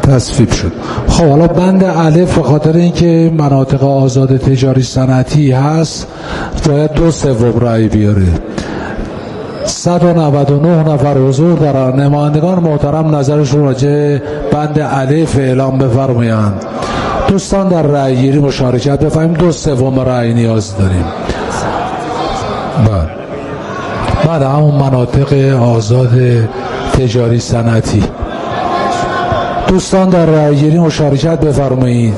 تصویب شد. خب حالا بند الف به خاطر اینکه مناطق آزاد تجاری صنعتی هست باید 2/3 رأی بیاره. 199 نفر حضور دارن. نمایندگان محترم نظرشون راجع بند الف اعلام بفرمایند. دوستان در رأی گیری مشارکت بفرمایید. 2/3 رأی نیاز داریم. بعد همون مناطق آزاد تجاری صنعتی. دوستان در رأی گیری مشارکت بفرمایید.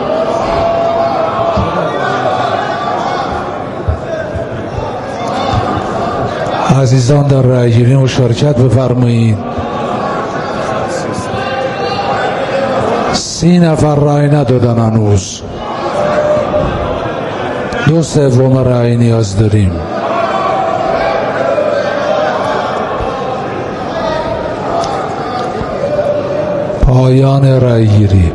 عزیزان در رأی گیری مشارکت بفرمایید. 30 نفر رأی ندادن هنوز. 2/3 رأی نیاز داریم. پایان رأی گیری.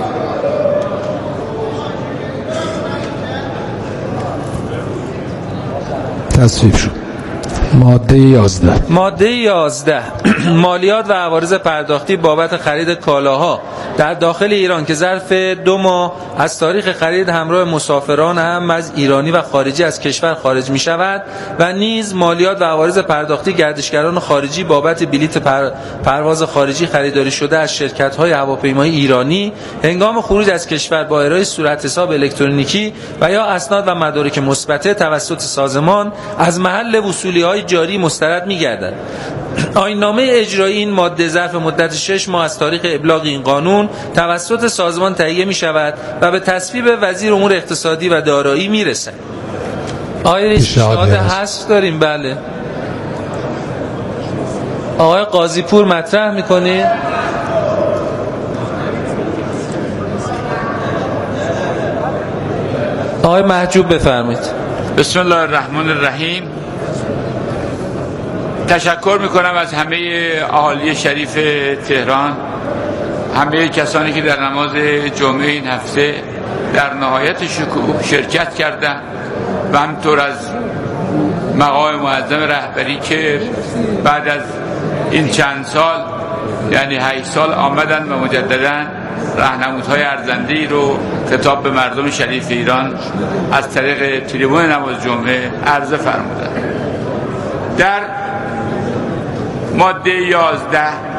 تصویب شد. ماده 11 مالیات و عوارض پرداختی بابت خرید کالاها در داخل ایران که ظرف 2 ماه از تاریخ خرید همراه مسافران هم از ایرانی و خارجی از کشور خارج می شود و نیز مالیات و عوارض پرداختی گردشگران خارجی بابت بلیط پرواز خارجی خریداری شده از شرکت‌های هواپیمایی ایرانی هنگام خروج از کشور با ارائه صورت حساب الکترونیکی و یا اسناد و مدارک مثبته توسط سازمان از محل وصولی‌های جاری مسترد می‌گردد. آیین‌نامه اجرایی این ماده ظرف مدت 6 ماه از تاریخ ابلاغ این قانون توسط سازمان تهیه می شود و به تصویب وزیر امور اقتصادی و دارایی می رسد. آقای پیشنهاد حذف داریم. بله آقای قاضی پور مطرح میکنید. آقای محجوب بفرمایید. بسم الله الرحمن الرحیم. تشکر میکنم از همه اهالی شریف تهران، همه کسانی که در نماز جمعه این هفته در نهایت شکوه شرکت کردند و همطور از مقام معظم رهبری که بعد از این چند سال یعنی 8 سال آمدن و مجددا راهنمودهای ارزنده‌ای رو خطاب به مردم شریف ایران از طریق تریبون نماز جمعه عرضه فرمودند. در ماده 11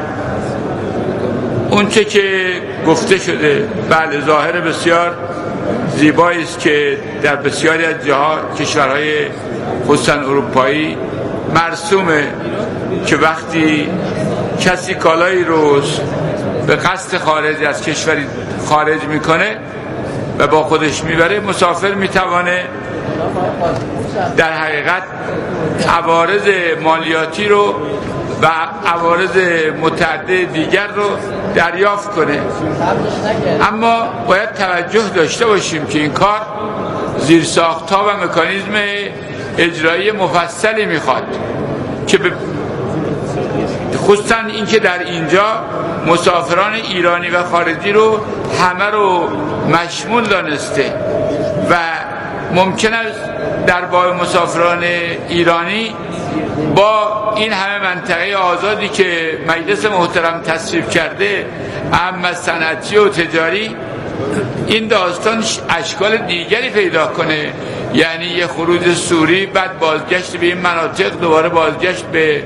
اونچه که گفته شده بله ظاهر بسیار زیبایی است که در بسیاری از کشورهای خصوصا اروپایی مرسومه که وقتی کسی کالایی رو به قصد خارج از کشوری خارج میکنه و با خودش میبره مسافر میتوانه در حقیقت عوارض مالیاتی رو و عوارض متعدد دیگر رو دریافت کنه. اما باید توجه داشته باشیم که این کار زیرساخت‌ها و مکانیزم اجرایی مفصلی میخواد که خصوصا این که در اینجا مسافران ایرانی و خارجی رو همه رو مشمول دانسته و ممکن است در باب مسافران ایرانی با این همه منطقه آزادی که مجلس محترم تصویب کرده اما صنعتی و تجاری این داستان اشکال دیگری پیدا کنه، یعنی یه خروج سوری بعد بازگشت به این مناطق دوباره بازگشت به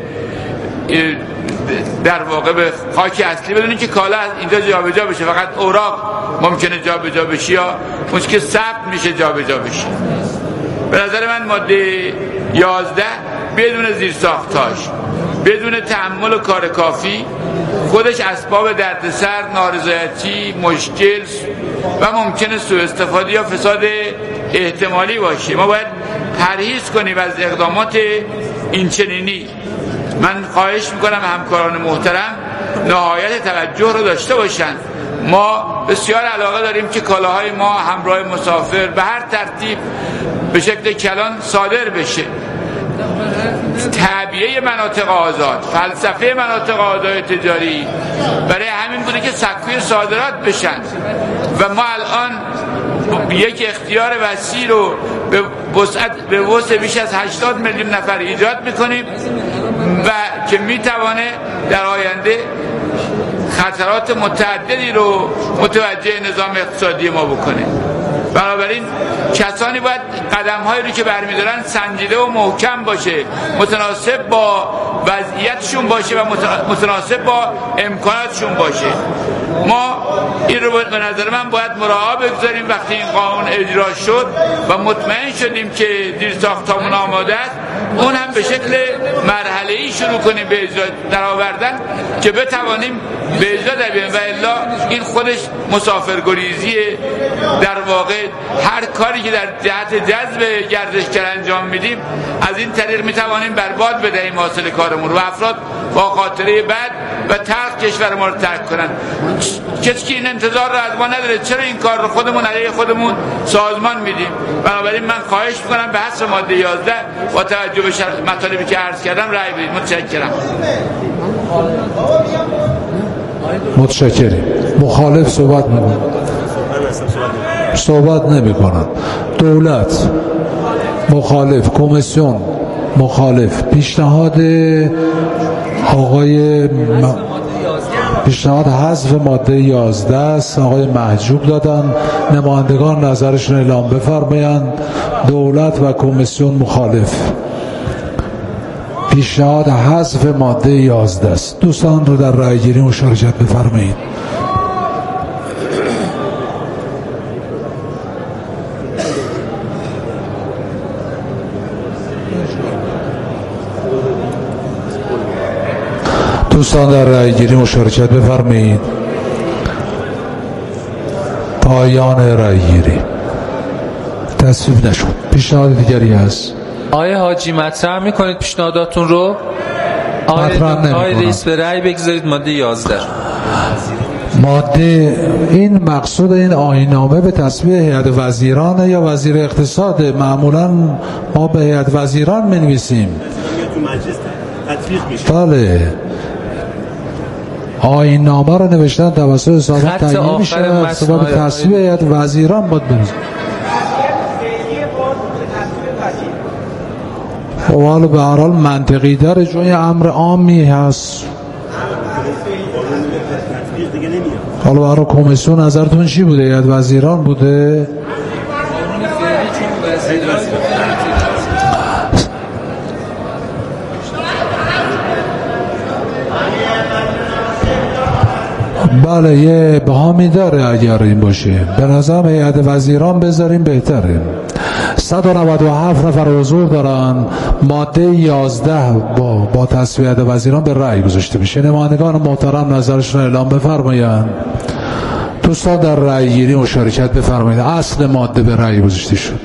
در واقع به خاک اصلی بدونید که کالا از اینجا جابجا بشه، فقط اوراق ممکنه جابجا بشه یا اون که ثبت میشه جابجا بشه. به نظر من ماده 11 بدون زیرساختاش بدون تأمل و کار کافی خودش اسباب دردسر، نارضایتی، مشکل و ممکنه سوء استفاده یا فساد احتمالی باشه. ما باید پرهیز کنیم از اقدامات اینچنینی. من خواهش میکنم همکاران محترم نهایت توجه رو داشته باشن. ما بسیار علاقه داریم که کالاهای ما همراه مسافر به هر ترتیب به شکل کلان صادر بشه. تعبیه مناطق آزاد، فلسفه مناطق آزاد تجاری برای همین بوده که سکوی صادرات بشن و ما الان یک اختیار وسیع رو به وسع بیش از 80 میلیون نفر ایجاد میکنیم و که میتوانه در آینده خطرات متعددی رو متوجه نظام اقتصادی ما بکنه. بنابراین کسانی باید قدم‌هایی رو که برمی‌دارن سنجیده و محکم باشه، متناسب با وضعیتشون باشه و متناسب با امکاناتشون باشه. ما این رو به نظر من باید مراعا بگذاریم وقتی این قانون اجرا شد و مطمئن شدیم که زیرساختمون آماده است، اون هم به شکل مرحله‌ای شروع کنیم به اجرا درآوردن که بتوانیم به اجرا دربیاریم و الا این خودش مسافرگریزیه. در واقع هر کاری که در جهت جذب گردشگر انجام میدیم از این طریق میتوانیم برباد بدهیم حاصل کارمون و افراد با خاطره بد و تلخ کشور ما رو ترک کنن. کسی که این انتظار رو از ما نداره، چرا این کار رو خودمون علیه خودمون سازمان میدیم؟ بنابراین من خواهش میکنم به حسب ماده 11 با توجه به مطالبی که عرض کردم رأی بدید. متشکرم. مخالف صحبت میکنم. صحبت نمیکنم. دولت مخالف، کمیسیون مخالف. پیشنهاد آقای پیشنهاد حذف ماده 11 است. آقای محجوب دادن. نمایندگان نظرشون اعلام بفرمایند. دولت و کمیسیون مخالف. پیشنهاد حذف ماده 11 است. دوستان رو در رأی گیری مشارکت بفرمایید. دوستان در رأی گیری مشارکت بفرمایید. پایان رأی گیری. تصویب نشد. پیشنهاد دیگری هست؟ آقای حاجی مطرح میکنید پیشنهاداتون رو؟ آقای رئیس به رأی بگذارید ماده 11. ماده این مقصود این آیین‌نامه به تصویب هیئت وزیران یا وزیر اقتصاد. معمولا ما به هیئت وزیران می‌نویسیم. بله. آیین‌نامه رو نوشتن توسط سازمان تعیین میشه سبب تصویب هیئت وزیران باید بنویسیم. خب حالا به هر حال منطقی داره چون یه امر عامی هست. حالا برای کمیسیون نظرتون چی بوده؟ هیئت وزیران بوده؟ بله یه بهامی داره. اگر این باشه به نظرم هیئت وزیران بذاریم بهتره. 197 نفر حضور دارن. ماده 11 با تصویب هیئت وزیران به رأی گذاشته میشه. نمایندگان محترم نظرشون اعلام بفرمایند. دوستان در رأی گیری مشارکت بفرمایید. اصل ماده به رأی گذاشته شد.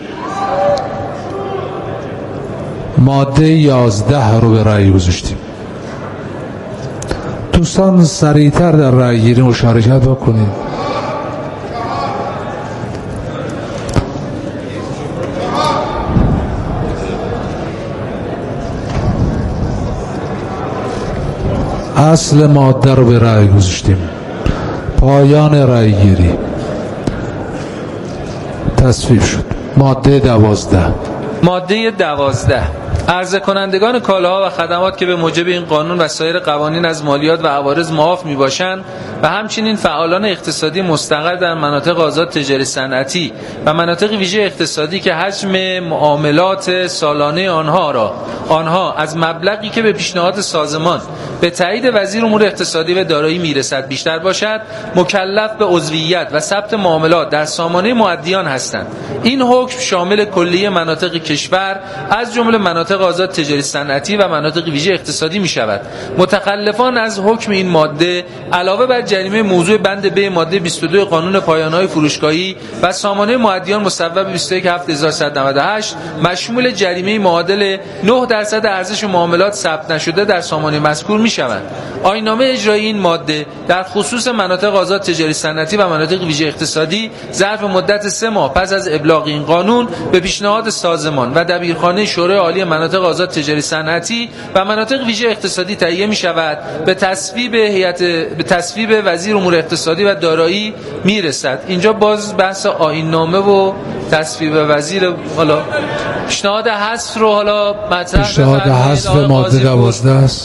ماده 11 رو به رأی گذاشتیم. دوستان سریعتر در رأی گیری مشارکت بکنید. اصل ماده رو به رأی گذاشتیم. پایان رأی گیری. تصویب شد. ماده 12. ماده 12 عرضه کنندگان کالاها و خدمات که به موجب این قانون و سایر قوانین از مالیات و عوارض معاف میباشند و همچنین فعالان اقتصادی مستقر در مناطق آزاد تجاری صنعتی و مناطق ویژه اقتصادی که حجم معاملات سالانه آنها از مبلغی که به پیشنهاد سازمان به تایید وزیر امور اقتصادی و دارایی میرسد بیشتر باشد، مکلف به عضویت و ثبت معاملات در سامانه مؤدیان هستند. این حکم شامل کلیه مناطق کشور از جمله مناطق آزاد تجاری صنعتی و مناطق ویژه اقتصادی می شود. متخلفان از حکم این ماده علاوه بر جریمه موضوع بند ب ماده 22 قانون پایان‌های فروشگاهی و سامانه مؤدیان مصوب 21798 مشمول جریمه معادل 9% ارزش معاملات ثبت نشده در سامانه مذکور می شود. آیین‌نامه اجرایی این ماده در خصوص مناطق آزاد تجاری صنعتی و مناطق ویژه اقتصادی ظرف مدت 3 ماه پس از ابلاغ این قانون به پیشنهاد سازمان و دبیرخانه شورای عالی مناطق آزاد تجاری صنعتی و مناطق ویژه اقتصادی تهیه می شود. به تصویب وزیر امور اقتصادی و دارایی می رسد. اینجا باز بحث آیین‌نامه و تصویب وزیر. حالا پیشنهاد حذف رو حالا مطرح پیشنهاد حذف ماده 12 است.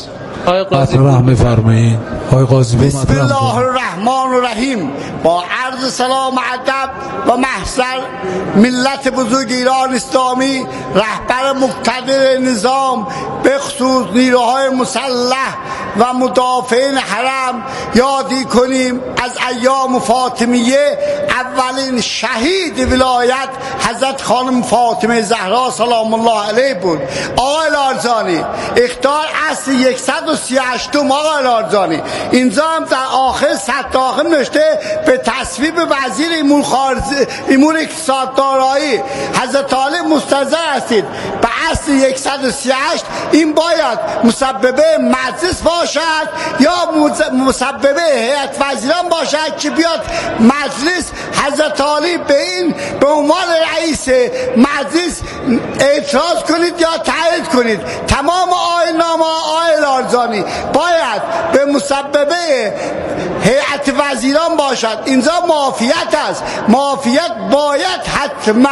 مطرح می‌فرمایید آقای قاضی. بسم الله الرحمن الرحیم. با عرض سلام و ادب و محضر ملت بزرگ ایران اسلامی، رهبر مقتدر نظام به خصوص نیروهای مسلح و مدافعین حرم یادی کنیم از ایام فاطمیه. اولین شهید ولایت حضرت خانم فاطمه زهرا سلام الله علیه بود. آقای لارزانی اخطار اصل 138 آقای لارزانی اینجا هم در آخر سطر آخر نوشته به تصویب وزیر امور اقتصاد دارایی حضرت عالی مستحضر هستید. به اصل 138 این باید مسببه مجلس باشد یا مسببه هیئت وزیران باشد که بیاد مجلس حضرت عالی به این به عنوان رئیس مجلس اعتراض کنید یا تایید کنید. تمام آیین‌نامه آقای لارزانی باید به مسببه هیئت وزیران باشد. اینجا مافیت است. مافیت باید حتما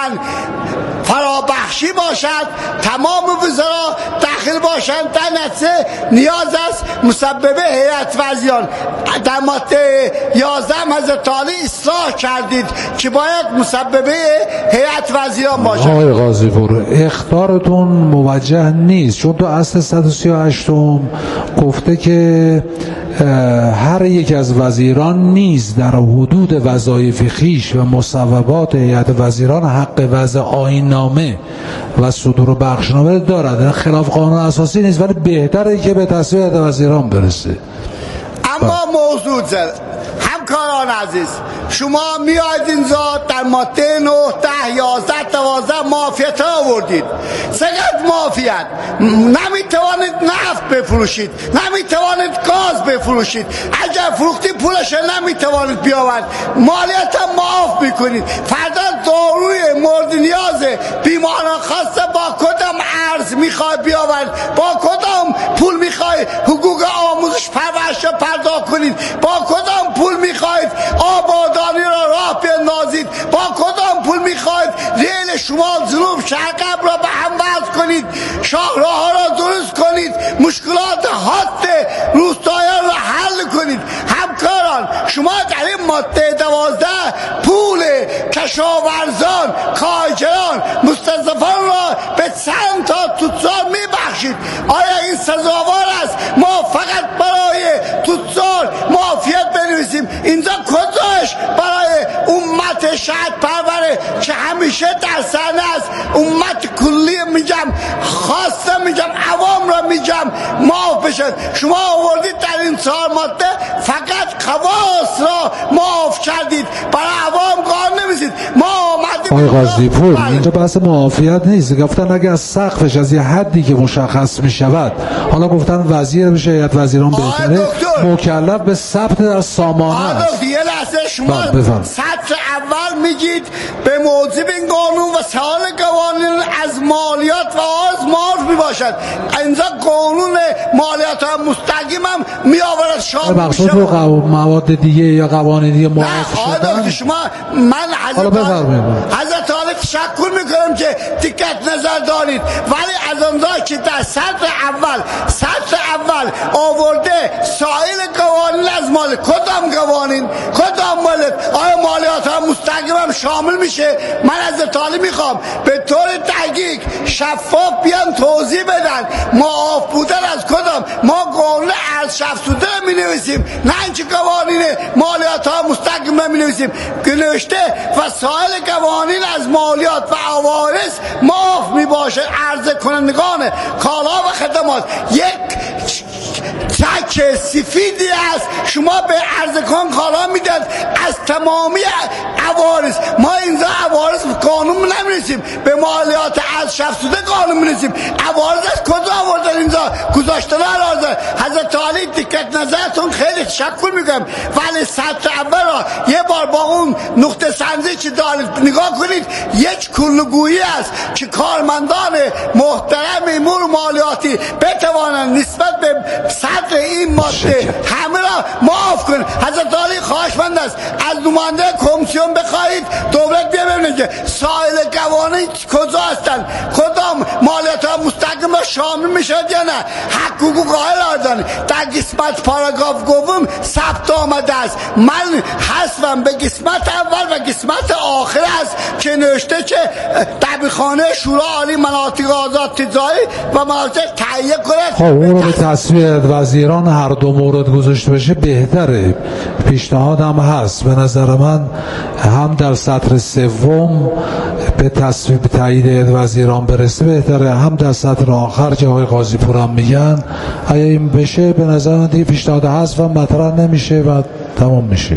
فرابخشی باشد. تمام وزرا داخل باشند. در نتیجه نیاز است مسببه هیئت وزیران. در ماده 11 حضرت عالی اصلاح کردید که باید مسببه هیئت وزیران باشد. آقای قاضی پور اخطارتون موجه نیست، چون تو اصل 138 گفته که هر یک از وزیران نیز در حدود وظایف خویش و مصوبات هیئت وزیران حق وضع آیین‌نامه و صدور بخشنامه دارد. خلاف قانون اساسی نیست، ولی بهتره که به تصویب هیئت وزیران برسه. اما موضوع همکاران عزیز، شما میاید اینجا در ماده 9 10 11 12 مافیت ها آوردید. چقدر مافیت؟ نمیتوانید نفت بفروشید، نمیتوانید گاز بفروشید، اگر فروختی پولش نمیتوانید بیاورد، مالیات هم معاف میکنید. فردا داروی مورد نیاز بیماران خاصه با کدام ارز میخوای بیاورد، با کدام پول میخوای حقوق آموزش پرورش پرداخت کنید، با کدام پول میخواید آبادانی را راه بیندازید، با کدام پول میخواید ریل شمال جنوب شرق را به هم وصل کنید، شاهراه را درست کنید، مشکلات حاد روستایان را حل کنید. همکاران شما در این ماده 12 پول کشاورزان، کارگران، مستضعفان را به چند تا توتزار میبخشید. آیا این سزاوار است ما فقط برای توتزار مافیت بنویسیم؟ اینجا کجاش برای امت شهد پروره که همیشه در صحنه است؟ امت کلی میگم، خاصه میگم، عوام را میگم معاف بشد. شما آوردید در این 4 ماده فقط خواص را معاف کردید، برای عوام قانون نمیزید. ما آمدیم آقای قاضی پور اینجا بحث معافیت نیست. گفتن اگر از سقفش از یه حدی که مشخص میشود، حالا گفتن وزیر بشه هیئت وزیران بهتره، مکلف به ثبت در سامانه است. یه لحظه شما سطر اول میگید به موجب این قانون و سال قوانین از مالیات و آز معاف میباشد. اینجا قانون مالیات هم مستقیم هم میآورد شامل میشه. مواد دیگه یا قوانین دیگه معاف شدن. شما من حضرت عالی تشکر میکنم که دقت نظر دارید، ولی از آنجا که در سطر اول آورده سایر قوانین از مالیات، کدام قوانین کدام مالیات؟ آیا مالیات هم مستقیم هم شامل میشه؟ من از طالب میخوام به طور دقیق شفاف بیان توضیح بدن معاف بودن از کدام. ما قانون ارز شفسوده می نویسیم، نه اینکه قوانین مالیات ها مستقیم می نویسیم که نوشته وسایل قوانین از مالیات و عوارض معاف می باشه. عرضه کنندگان کالا و خدمات یک چک سفیدی است شما به عرضه کن کالا میداد از تمامی عوارض. ما اینجا عوارض قانون نمی‌نویسیم، به مالیات از شفسوده قانون می‌نویسیم. عوارض از کجا آوردن اینجا گذاشتن؟ عوارض حضرت عالی دقت نظرتون خیلی تشکر میکنم، ولی سطر اول را یه بار با اون نقطه سنجی که دارید نگاه کنید. یک کلگویی است که کارمندان محترم امور مالیاتی بتوانند نسبت به سطر این ماده همه را معاف کن. حضرت علی خواهشمند است از نماینده کمیسیون بخواهید دولت بیا ببینه که سایر قوانین کجا هستن، کدام مالیات ها مستقیم شامل میشد یا نه، حقوق قائل آدن در قسمت پاراگراف دوم ثبت آمده است. من حسبم به قسمت اول و قسمت آخر است که نوشته که دبیرخانه شورای عالی مناطق آزاد تجاری و مناطق تهیه کند. خب اون رو به تصویه وزیران هر دو مورد گذاشته بشه بهتره. پیشنهادم هست به نظر من هم در سطر سوم به تصویب تایید وزیران برسه بهتره، هم در سطر آخر که آقای قاضی پور هم میگن اگه این بشه به نظر من دیگه پیشنهاد هست و مطرح نمیشه و تمام میشه.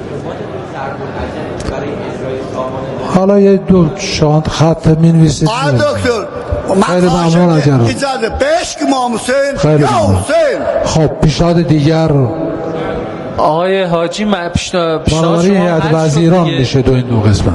حالا یه دو شانت خط مینویسید. دکتر خیلی ممنون اجازه بشک امام حسین خیلی یا حسین. خب پیشنهاد دیگر آقای حاجی بنابراین هیئت وزیران میشه دو قسمت.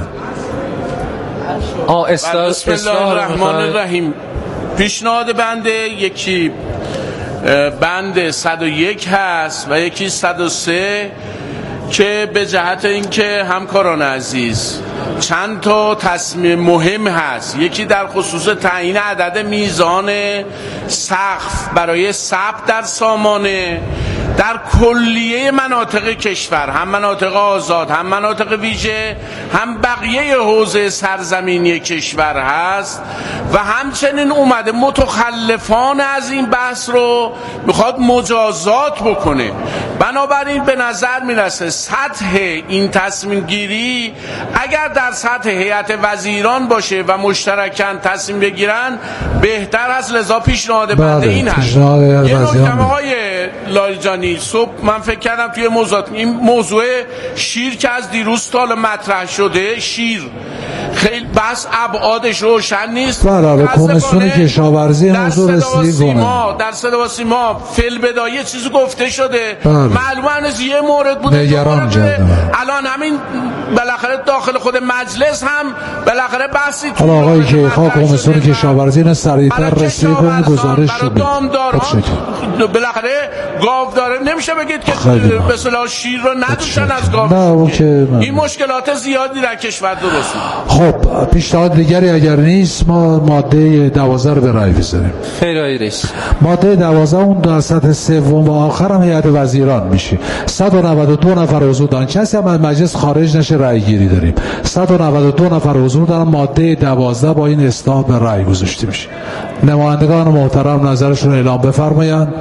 بسم الله الرحمن الرحیم. پیشنهاد بنده یکی بند 101 هست و یکی 103 که به جهت اینکه همکاران عزیز چند تا تصمیم مهم هست. یکی در خصوص تعیین عدد میزان سقف برای ثبت در سامانه در کلیه مناطق کشور، هم مناطق آزاد هم مناطق ویژه هم بقیه حوزه سرزمینی کشور هست و همچنین اومده متخلفان از این بحث رو میخواد مجازات بکنه. بنابراین به نظر میرسه سطح این تصمیم گیری اگر در سطح هیئت وزیران باشه و مشترکاً تصمیم بگیرن بهتر است. لذا پیشنهاد بنده این هست. یه نکته آقای لاریجانی صبح من فکر کردم توی این موضوع شیر که از دیروز تا حالا مطرح شده، شیر خیلی بس ابعادش روشن نیست. بله کمیسیون کشاورزی موضوع رسیدگی کنه. در صدا و سیما فیل بدایه چیزی گفته شده معلومه از یه مورد بوده نگران جدم. الان همین بالاخره داخل خود مجلس هم بالاخره بحثی حالا آقای که خواه کمیسیون کشاورزی نه سریعتر رسیدگی کنه گزارش شده. بالاخره گاوداره نمیشه بگید که به اصطلاح شیر رو ندوشن از گاو. این مشکلات زیادی در کشور درست. خب پیشنهاد دیگری اگر نیست ما ماده 12 رو به رأی بذاریم. خیر آقای رئیس. ماده 12 اون در سطح سوم و آخر هم هیئت وزیران میشه. 192 نفر حضور دارن، کسی هم از مجلس خارج نشه رأی گیری داریم. 192 نفر حضور دارن، ماده 12 با این اصلاح به رأی گذاشته میشه. نمایندگان محترم نظرشون اعلام بفرمایند.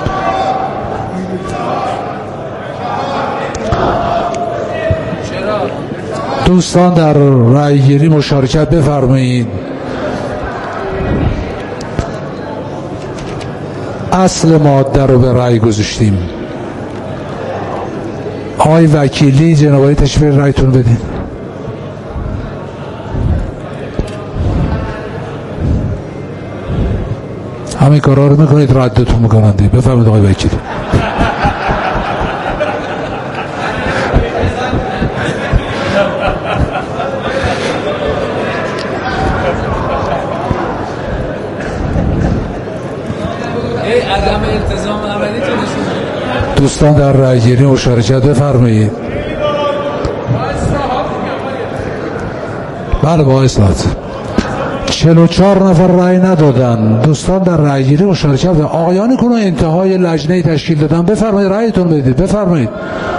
دوستان در رأی گیری مشارکت بفرمایید. اصل ماده رو به رأی گذاشتیم. آقای وکیلی جناب تشریف رأیتون بدین. همین کارا رو میکنید ردتون میکنن دیگه. بفرمایید آقای وکیلی. عدم التزام عملی دوستان در رأی‌گیری مشارکت بفرمایید. بله با اصلاحات 44 نفر رأی ندادن. دوستان در رأی‌گیری مشارکت آقایانی که انتهای لجنه تشکیل دادن بفرمایید رأیتون بدید. بفرمایید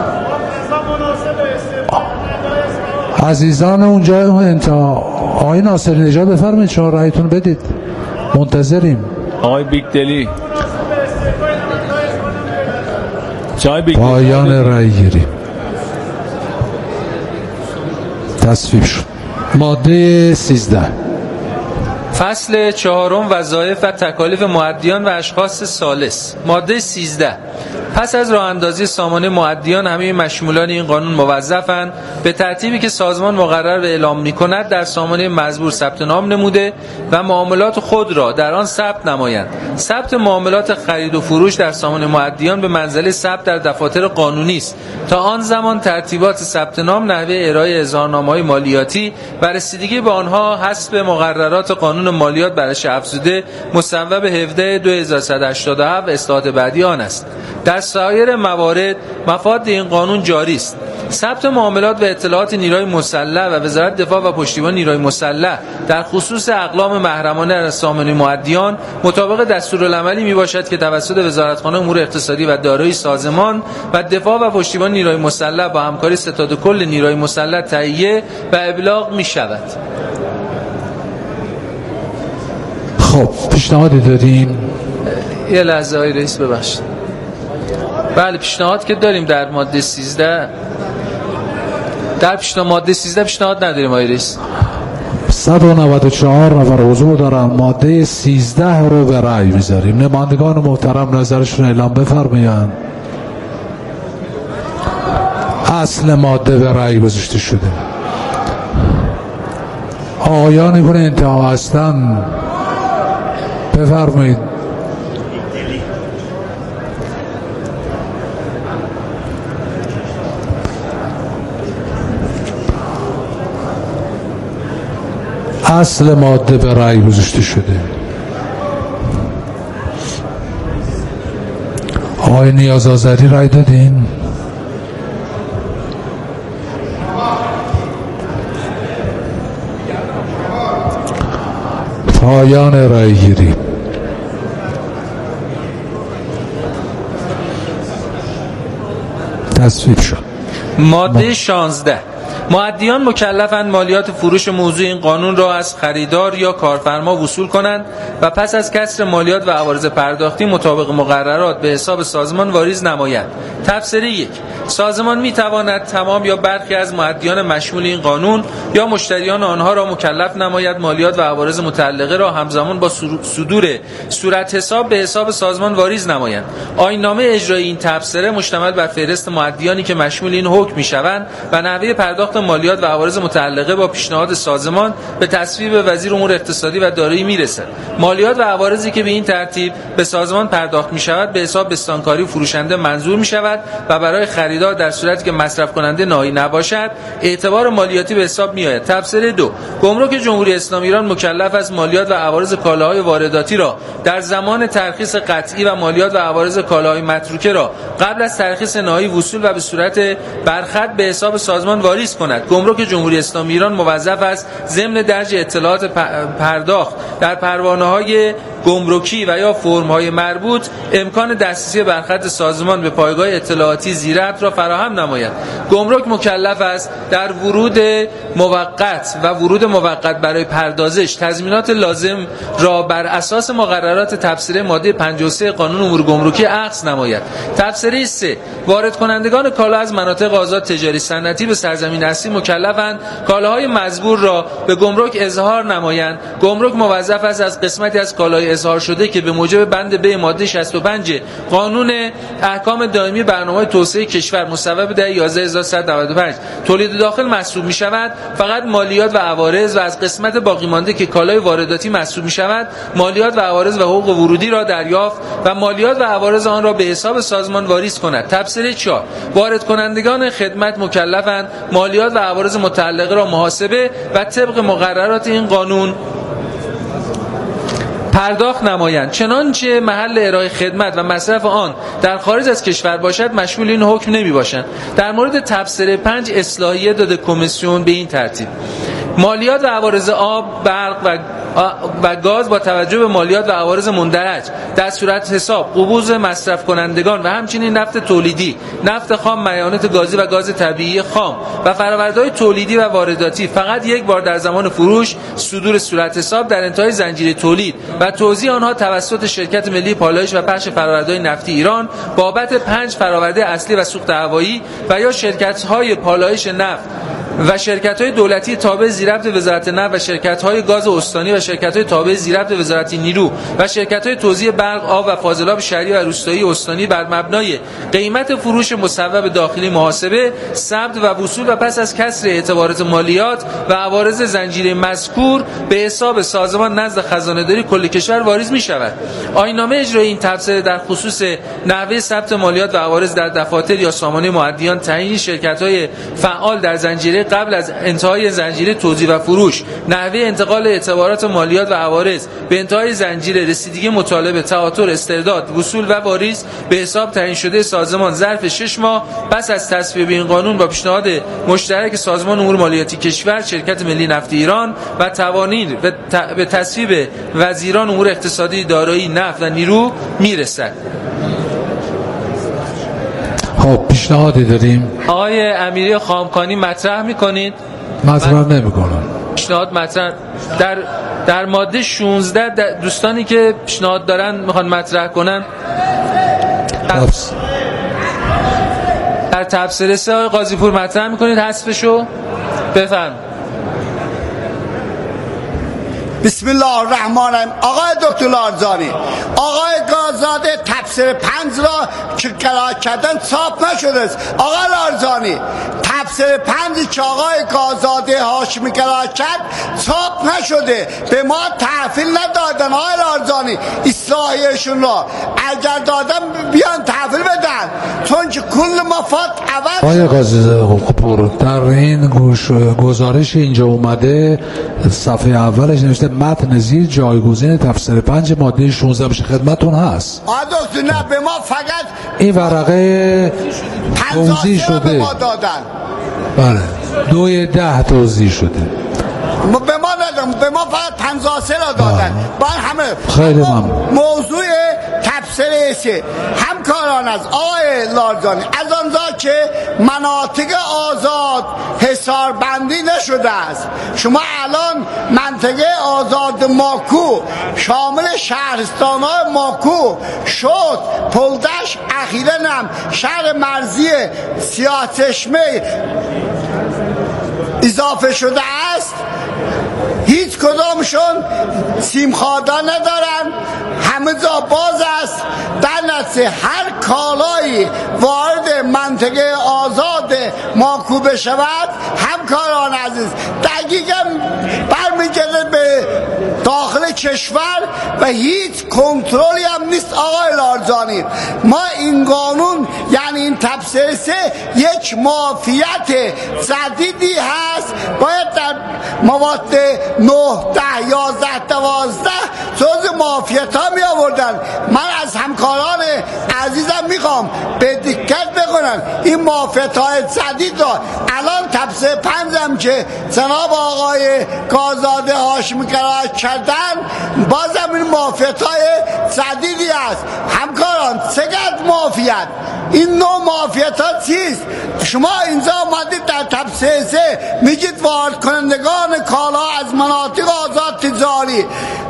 عزیزان اونجا انتها. آقای ناصری نژاد بفرمایید شما رأیتون بدید. منتظریم. آقای بیگدلی پایان رأی گیری تصویب شد. ماده 13 فصل 4 وظایف و تکالیف مؤدیان و اشخاص ثالث. ماده 13 پس از راه اندازی سامانه مؤدیان همه مشمولان این قانون موظفند به ترتیبی که سازمان مقرر و اعلام می‌کند در سامانه مزبور ثبت نام نموده و معاملات خود را در آن ثبت نمایند. ثبت معاملات خرید و فروش در سامانه مؤدیان به منزله ثبت در دفاتر قانونی است. تا آن زمان ترتیبات ثبت نام، نحوه ارائه اظهارنامه‌های مالیاتی و رسیدگی به آنها حسب مقررات قانون مالیات برش افزوده مصوب 17/2187 اصلاحات بعدی آن است. در سایر موارد مفاد این قانون جاری است. ثبت معاملات و اطلاعات نیروی مسلح و وزارت دفاع و پشتیبانی نیروی مسلح در خصوص اقلام محرمانه از سامانه مؤدیان مطابق دستورالعملی میباشد که توسط وزارتخانه امور اقتصادی و دارایی سازمان و دفاع و پشتیبانی نیروی مسلح با همکاری ستاد کل نیروی مسلح تهیه و ابلاغ میشود. خب پیشنهادی دارین؟ یه لحظه آقای رئیس ببخشید. بله پیشنهاد که داریم در ماده 13. در ماده 13 پیشنهاد نداریم آقای رئیس. 194 نفر حضور دارن. ماده 13 رو به رأی میذاریم. نمایندگان محترم نظرشون اعلام بفرمایند. اصل ماده به رأی گذاشته شده. آقایانی که انتها هستن بفرمایید. اصل ماده به رأی گذاشته شده. آقای نیاز آذری رأی دادین؟ پایان رأی گیری. تصویب شد. ماده 16. مؤدیان مکلفند مالیات فروش موضوع این قانون را از خریدار یا کارفرما وصول کنند و پس از کسر مالیات و عوارض پرداختی مطابق مقررات به حساب سازمان واریز نمایند. تفسیر 1. سازمان میتواند تمام یا برخی از مؤدیان مشمول این قانون یا مشتریان آنها را مکلف نماید مالیات و عوارض متعلقه را همزمان با صدور صورت حساب به حساب سازمان واریز نمایند. آیین‌نامه اجرایی این تبصره مشتمل بر فهرست مؤدیانی که مشمول این حکم میشوند و نحوه پرداخت مالیات و عوارض متعلقه با پیشنهاد سازمان به تصویب وزیر امور اقتصادی و دارایی میرسد. مالیات و عوارضی که به این ترتیب به سازمان پرداخت میشود به حساب بستانکاری فروشنده منظور میشود و برای خریدار در صورتی که مصرف کننده نهایی نباشد اعتبار مالیاتی به حساب میآید. تفسیر 2. گمرک جمهوری اسلامی ایران مکلف است مالیات و عوارض کالاهای وارداتی را در زمان ترخیص قطعی و مالیات و عوارض کالاهای متروکه را قبل از ترخیص نهایی وصول و به صورت برخط به حساب سازمان واریز کند. گمرک جمهوری اسلامی ایران موظف است ضمن درج اطلاعات پرداخت در پروانه‌های گمرکی و یا فرم‌های مربوط امکان دسترسی برخط سازمان به پایگاه اطلاعاتی ذی‌ربط را فراهم نماید. گمرک مکلف است در ورود موقت برای پردازش تضمینات لازم را بر اساس مقررات تفسیر ماده 53 قانون امور گمرکی اخذ نماید. تفسیر 3. وارد کنندگان کالا از مناطق آزاد تجاری صنعتی به سرزمین اصلی مکلفند کالاهای مزبور را به گمرک اظهار نمایند. گمرک موظف است از قسمتی از کالای اظهار شده که به موجب بند ب ماده 65 قانون احکام دائمی برنامه‌های توسعه کشور مصوب در 11195 تولید داخل محسوب می‌شود فقط مالیات و عوارض و از قسمت باقی مانده که کالای وارداتی محسوب می‌شود مالیات و عوارض و حقوق ورودی را دریافت و مالیات و عوارض آن را به حساب سازمان واریز کند. تفسیر 4. وارد کنندگان خدمت مکلفند مالیات و عوارض متعلقه را محاسبه و طبق مقررات این قانون پرداخت نمایند. چنانچه محل ارائه خدمت و مصرف آن در خارج از کشور باشد مشمول این حکم نمی باشند. در مورد تبصره 5 اصلاحیه داده کمیسیون به این ترتیب: مالیات و عوارض آب، برق و گاز با توجه به مالیات و عوارض مندرج در صورت حساب قبوض مصرف کنندگان و همچنین نفت تولیدی، نفت خام، معاینات گازی و گاز طبیعی خام و فرآورده‌های تولیدی و وارداتی فقط یک بار در زمان فروش صدور صورت حساب در انتهای زنجیره تولید و توزیع آنها توسط شرکت ملی پالایش و پخش فرآورده‌های نفتی ایران بابت 5 فرآورده اصلی و سوخت هوایی و یا شرکت‌های پالایش نفت و شرکت‌های دولتی تابع ذی‌ربط وزارت نفت و شرکت‌های گاز استانی و شرکت‌های تابع ذی‌ربط وزارت نیرو و شرکت‌های توزیع برق، آب و فاضلاب شهری و روستایی استانی بر مبنای قیمت فروش مصوب داخلی محاسبه، ثبت و وصول و پس از کسر اعتبارات مالیات و عوارض زنجیره مذکور به حساب سازمان نزد خزانه‌داری کل کشور واریز می‌شود. آیین‌نامه اجرایی این تبصره در خصوص نحوه ثبت مالیات و عوارض در دفاتر یا سامانه مؤدیان، تعیین شرکت‌های فعال در زنجیره قبل از انتهای زنجیره توزیع و فروش، نحوه انتقال اعتبارات مالیات و عوارض به انتهای زنجیره، رسیدگی مطالبه، تواتر، استرداد، وصول و واریز به حساب تعیین شده سازمان ظرف 6 ماه پس از تصویب این قانون با پیشنهاد مشترک سازمان امور مالیاتی کشور، شرکت ملی نفت ایران و توانیر به تصویب وزیران امور اقتصادی، دارایی، نفت و نیرو میرسد. خب پیشنهادی داریم؟ آقای امیری خامخانی مطرح میکنید؟ مطرح نمیکنم. پیشنهاد مطرح در ماده 16 دوستانی که پیشنهاد دارن میخوان مطرح کنن در تبصره 3 آقای قاضی پور مطرح میکنید حذفشو؟ بفرمایید. بسم الله الرحمن الرحیم. آقای دکتر لارزانی، آقای گازاده تبصره 5 را که قرار کردن چاپ نشده است. آقای لارزانی، تبصره 5 که آقای گازاده هاشمی قرار کرد چاپ نشده، به ما تحویل ندادن. آقای لارزانی، اصلاحیشون را اگر دادن بیان تحویل بدن، چون که کل مفاد عوض. آقای قاضی در این گزارش اینجا اومده صفحه اولش نوشته متن زیر جایگزین تفسیر 5 ماده 16 بشه خدمتون هست. دکتر نه، به ما فقط این ورقه توضیح شده. به ما دادن. بله 2/10 توضیح شده. به ما ندادن، به ما فقط 53 را دادن. با همه خیلی ممنون. موضوع تبصره 3 همکاران از آقای لارزانی از آنجا که مناطق آزاد حصار بندی نشده است، شما الان منطقه آزاد ماکو شامل شهرستان‌های ماکو شد، پلدش، اخیراً هم شهر مرزی سیاه‌چشمه اضافه شده است. هیچ کدامشون سیمخواردا ندارن، همه جا باز است. در نتیجه هر کالایی وارد منطقه آزاد ماکو بشود، همکاران عزیز، دقیقاً برمیگرده به داخل کشور و هیچ کنترلی هم نیست. آقای لارزانی، ما این قانون یعنی این تبصره 3 یک مافیت جدیدی هست، باید در مواد 9، 10، 11، 12 جز مافیت ها می آوردن. من از همکاران عزیزم میخوام به دقت بکنن این مافیت های جدید را. الان تبصره 5 هم که جناب آقای گازاده هاشمی قرار کردن، بازم این مافیت های جدیدی است. همکاران چقدر مافیت، این نوع مافیت ها چیست؟ شما اینجا آمدید در تبصره 3 میگید وارد کنندگان کالا از مناطق آزاد تجاری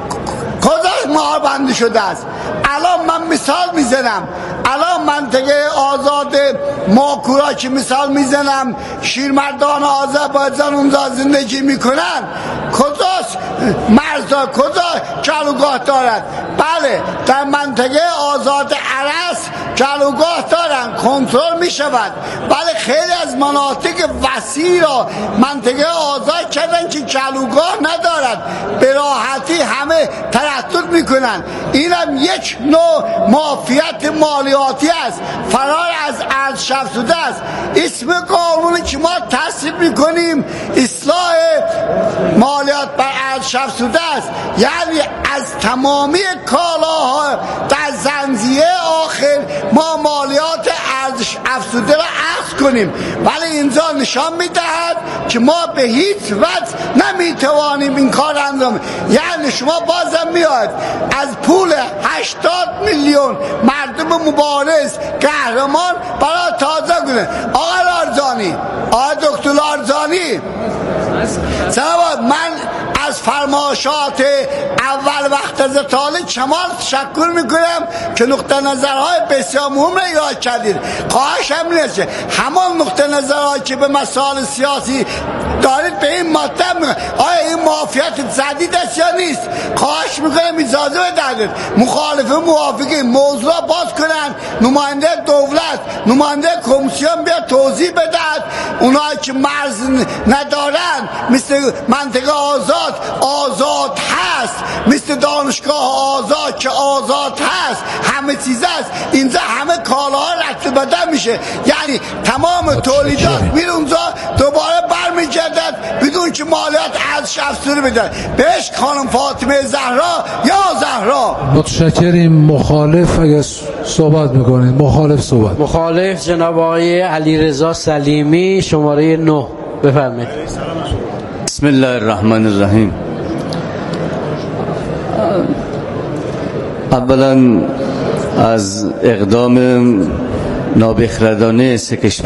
کجا مهار بندی شده است. الان من مثال میزنم، الان منطقه آزاد ماکورا که مثال میزنم، شیرمردان آذربایجان اونجا زندگی میکنن، کجاست مرزا، کجا کلوگاه دارد؟ بله در منطقه آزاد عرس کلوگاه دارن، کنترل میشود. بله خیلی از مناطق وسیع را منطقه آزاد کردن که کلوگاه ندارد، به راحتی همه تردد میکنن. اینم یک نوع مافیت مالیاتی است، فرار از ارز شفسوده است. اسم قانونی که ما تصویب میکنیم اصلاح مالیات بر ارز شفسوده است، یعنی از تمامی کالاها در زنجیره آخر ما مالیات ارز افزوده را اخذ کنیم. ولی اینجا نشان میدهد که ما به هیچ وجه نمیتوانیم این کار انجام. یعنی شما بازم میاد از پول 80 میلیون مردم مبارز قهرمان برای تازه کنه. آقای لارزانی، آقای دکتر لارزانی، من از فرمایشات اول وقت از طالب کمال تشکر میکنم که نقطه نظرهای بسیار مهم را ایراد کردید. خواهش هم نیست همان نقطه نظرهایی که به مسائل سیاسی دارید به این مطلب میگن. آیا این مافیات جدید است یا نیست؟ خواهش میکنم اجازه بدهید مخالفه موافقه موضوع را باز کنن، نماینده دولت، نماینده کمیسیون بیا توضیح بدهد. اونایی که مرز ندارن مثل منطقه آزاد هست، مثل فروشگاه آزاد که آزاد هست، همه چیز هست، اینجا همه کالاها رد بدن میشه، یعنی تمام تولیدات میره اونجا دوباره برمیگردد بدون که مالیات از افزوده بدن بهش. خانم فاطمه زهرا یا زهرا. متشکریم. مخالف اگه صحبت میکنید. مخالف جناب آقای علیرضا سلیمی شماره 9 بفرمایید. بسم الله الرحمن الرحیم. اولا از اقدام نابخردانه سه کشور